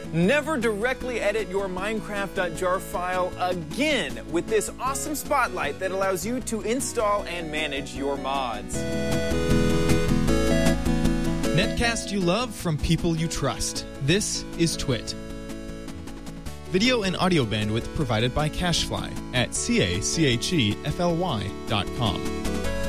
Never directly edit your Minecraft.jar file again with this awesome spotlight that allows you to install and manage your mods. Netcast you love from people you trust. This is Twit. Video and audio bandwidth provided by CacheFly at CacheFly.com.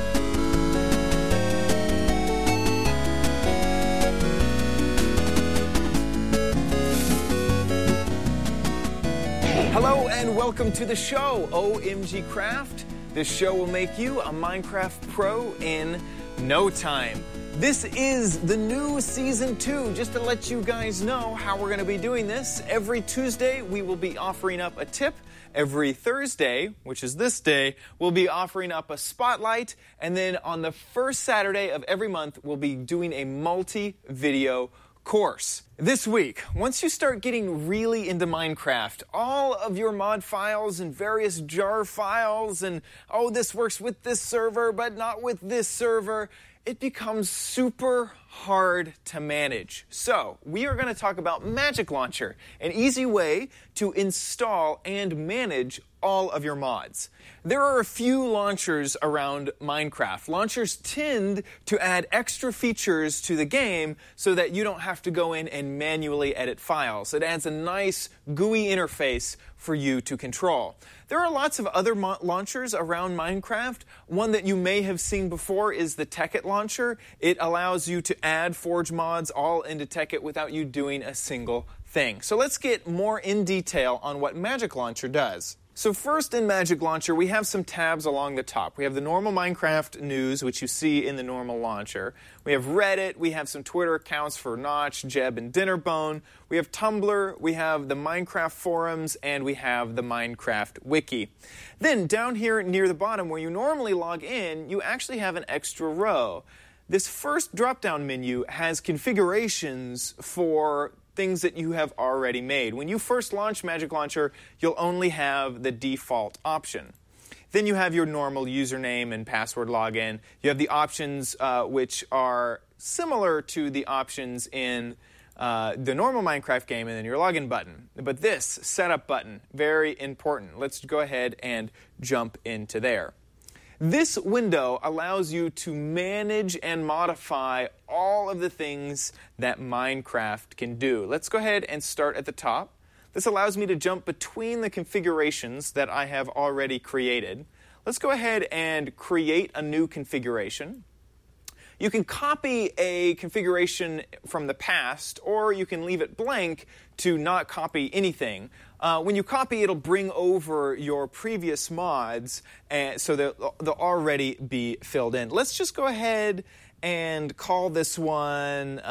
Hello and welcome to the show, OMG Craft. This show will make you a Minecraft pro in no time. This is the new Season 2. Just to let you guys know how we're going to be doing this, every Tuesday we will be offering up a tip. Every Thursday, which is this day, we'll be offering up a spotlight. And then on the first Saturday of every month, we'll be doing a multi-video course. This week, once you start getting really into Minecraft, all of your mod files and various jar files and, oh, this works with this server, but not with this server, it becomes super hard to manage. So, we are going to talk about Magic Launcher, an easy way to install and manage all of your mods. There are a few launchers around Minecraft. Launchers tend to add extra features to the game so that you don't have to go in and manually edit files. It adds a nice GUI interface for you to control. There are lots of other launchers around Minecraft. One that you may have seen before is the Tekkit launcher. It allows you to add Forge mods all into Tekkit without you doing a single thing. So let's get more in detail on what Magic Launcher does. So first in Magic Launcher, we have some tabs along the top. We have the normal Minecraft news, which you see in the normal launcher. We have Reddit. We have some Twitter accounts for Notch, Jeb, and Dinnerbone. We have Tumblr. We have the Minecraft forums, and we have the Minecraft wiki. Then down here near the bottom where you normally log in, you actually have an extra row. This first drop-down menu has configurations for things that you have already made. When you first launch Magic Launcher, you'll only have the default option. Then you have your normal username and password login. You have the options which are similar to the options in the normal Minecraft game, and then your login button. But this setup button, very important. Let's go ahead and jump into there. This window allows you to manage and modify all of the things that Minecraft can do. Let's go ahead and start at the top. This allows me to jump between the configurations that I have already created. Let's go ahead and create a new configuration. You can copy a configuration from the past, or you can leave it blank to not copy anything. When you copy, it'll bring over your previous mods, so they'll already be filled in. Let's just go ahead and call this one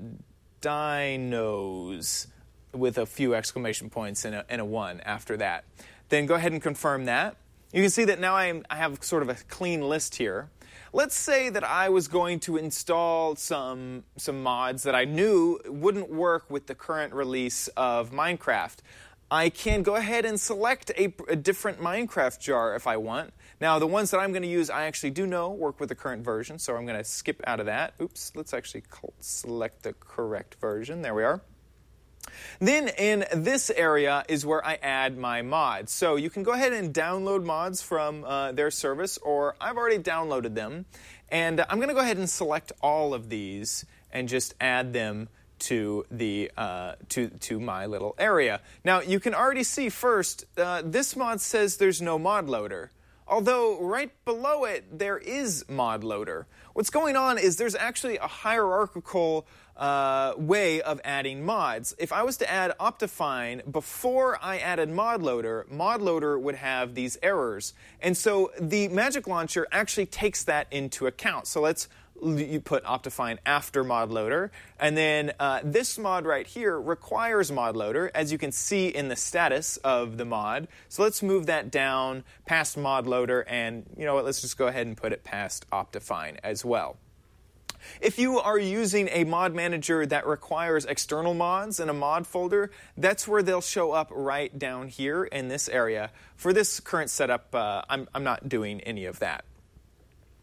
Dinos with a few exclamation points and a 1 after that. Then go ahead and confirm that. You can see that now I have sort of a clean list here. Let's say that I was going to install some mods that I knew wouldn't work with the current release of Minecraft. I can go ahead and select a different Minecraft jar if I want. Now, the ones that I'm going to use, I actually do know work with the current version, so I'm going to skip out of that. Oops, let's actually select the correct version. There we are. Then in this area is where I add my mods. So you can go ahead and download mods from their service, or I've already downloaded them. And I'm going to go ahead and select all of these and just add them to the to my little area. Now you can already see first this mod says there's no mod loader. Although right below it there is mod loader. What's going on is there's actually a hierarchical way of adding mods. If I was to add Optifine before I added mod loader would have these errors. And so the Magic Launcher actually takes that into account. So you put Optifine after mod loader, and then this mod right here requires mod loader, as you can see in the status of the mod. So let's move that down past mod loader, and you know what, let's just go ahead and put it past Optifine as well. If you are using a mod manager that requires external mods in a mod folder, that's where they'll show up right down here in this area. For this current setup, I'm not doing any of that.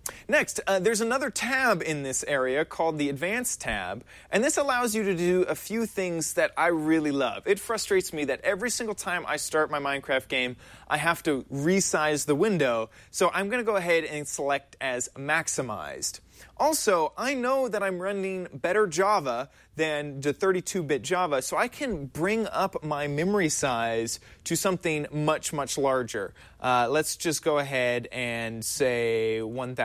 Next, there's another tab in this area called the Advanced tab, and this allows you to do a few things that I really love. It frustrates me that every single time I start my Minecraft game, I have to resize the window, so I'm going to go ahead and select as maximized. Also, I know that I'm running better Java than the 32-bit Java, so I can bring up my memory size to something much, much larger. Let's just go ahead and say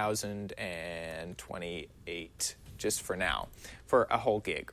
1028 just for now, for a whole gig.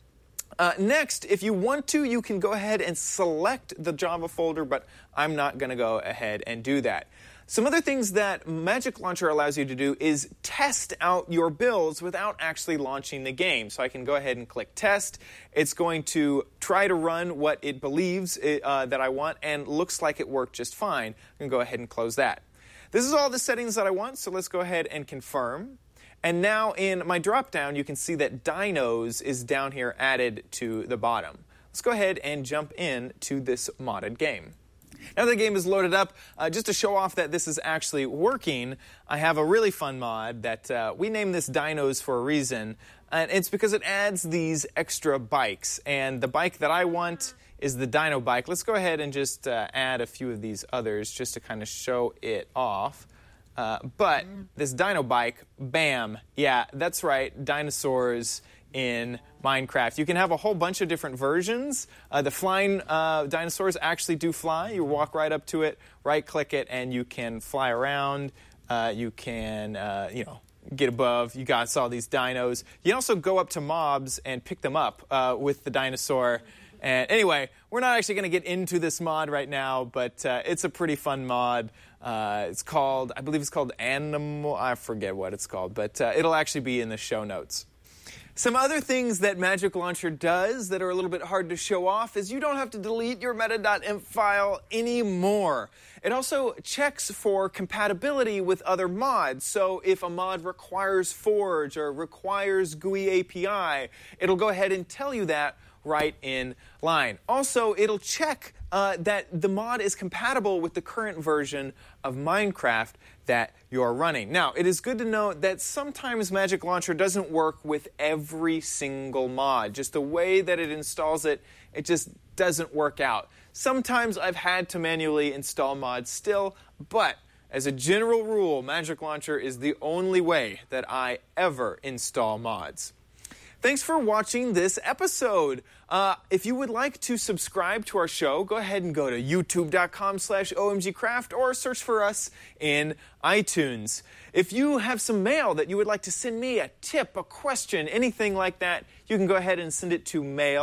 Next, if you want to, you can go ahead and select the Java folder, but I'm not going to go ahead and do that. Some other things that Magic Launcher allows you to do is test out your builds without actually launching the game. So I can go ahead and click Test. It's going to try to run what it believes that I want, and looks like it worked just fine. I can go ahead and close that. This is all the settings that I want, so let's go ahead and confirm. And now in my drop-down, you can see that Dinos is down here added to the bottom. Let's go ahead and jump in to this modded game. Now that the game is loaded up, just to show off that this is actually working, I have a really fun mod that we named this Dinos for a reason. And it's because it adds these extra bikes. And the bike that I want is the Dino bike. Let's go ahead and just add a few of these others just to kind of show it off. But this Dino bike, bam, yeah, that's right, dinosaurs in Minecraft. You can have a whole bunch of different versions. The flying dinosaurs actually do fly. You walk right up to it, right-click it, and you can fly around. You can, get above. You got all these dinos. You can also go up to mobs and pick them up with the dinosaur. And anyway, we're not actually going to get into this mod right now, but it's a pretty fun mod. It's called, I believe it's called Animal. I forget what it's called, but it'll actually be in the show notes. Some other things that Magic Launcher does that are a little bit hard to show off is you don't have to delete your meta.inf file anymore. It also checks for compatibility with other mods. So if a mod requires Forge or requires GUI API, it'll go ahead and tell you that right in line. Also, it'll check that the mod is compatible with the current version of Minecraft that you're running. Now, it is good to note that sometimes Magic Launcher doesn't work with every single mod. Just the way that it installs it, it just doesn't work out. Sometimes I've had to manually install mods still, but as a general rule, Magic Launcher is the only way that I ever install mods. Thanks for watching this episode. If you would like to subscribe to our show, go ahead and go to youtube.com/omgcraft or search for us in iTunes. If you have some mail that you would like to send me, a tip, a question, anything like that, you can go ahead and send it to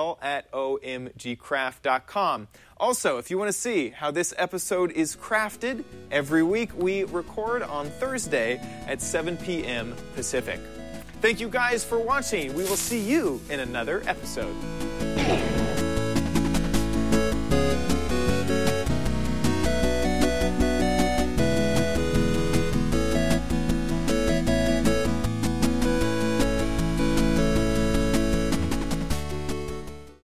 mail@omgcraft.com. Also, if you want to see how this episode is crafted, every week we record on Thursday at 7 p.m. Pacific. Thank you guys for watching. We will see you in another episode.